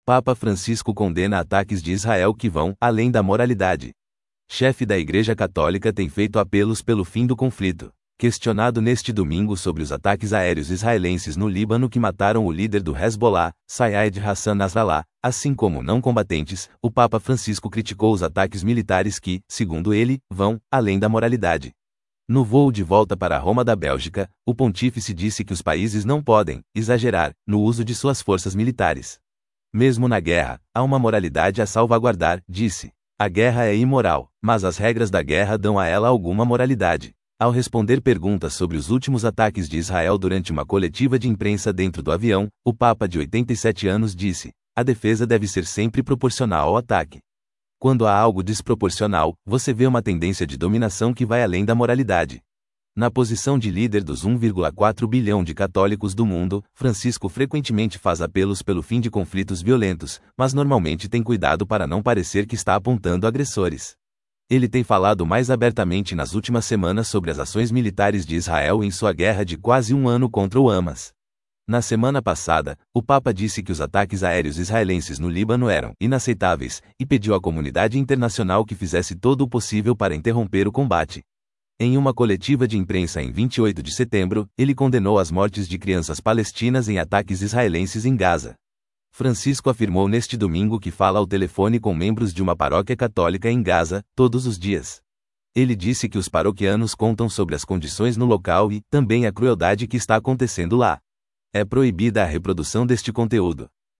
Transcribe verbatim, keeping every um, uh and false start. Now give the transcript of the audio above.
Papa Francisco condena ataques de Israel que vão além da moralidade. Chefe da Igreja Católica tem feito apelos pelo fim do conflito. Questionado neste domingo sobre os ataques aéreos israelenses no Líbano que mataram o líder do Hezbollah, Sayyid Hassan Nasrallah, assim como não combatentes, o Papa Francisco criticou os ataques militares que, segundo ele, vão além da moralidade. No voo de volta para Roma da Bélgica, o pontífice disse que os países não podem exagerar no uso de suas forças militares. Mesmo na guerra, há uma moralidade a salvaguardar, disse. A guerra é imoral, mas as regras da guerra dão a ela alguma moralidade. Ao responder perguntas sobre os últimos ataques de Israel durante uma coletiva de imprensa dentro do avião, o Papa de oitenta e sete anos disse: a defesa deve ser sempre proporcional ao ataque. Quando há algo desproporcional, você vê uma tendência de dominação que vai além da moralidade. Na posição de líder dos um vírgula quatro bilhão de católicos do mundo, Francisco frequentemente faz apelos pelo fim de conflitos violentos, mas normalmente tem cuidado para não parecer que está apontando agressores. Ele tem falado mais abertamente nas últimas semanas sobre as ações militares de Israel em sua guerra de quase um ano contra o Hamas. Na semana passada, o Papa disse que os ataques aéreos israelenses no Líbano eram inaceitáveis e pediu à comunidade internacional que fizesse todo o possível para interromper o combate. Em uma coletiva de imprensa em vinte e oito de setembro, ele condenou as mortes de crianças palestinas em ataques israelenses em Gaza. Francisco afirmou neste domingo que fala ao telefone com membros de uma paróquia católica em Gaza, todos os dias. Ele disse que os paroquianos contam sobre as condições no local e, também, a crueldade que está acontecendo lá. É proibida a reprodução deste conteúdo.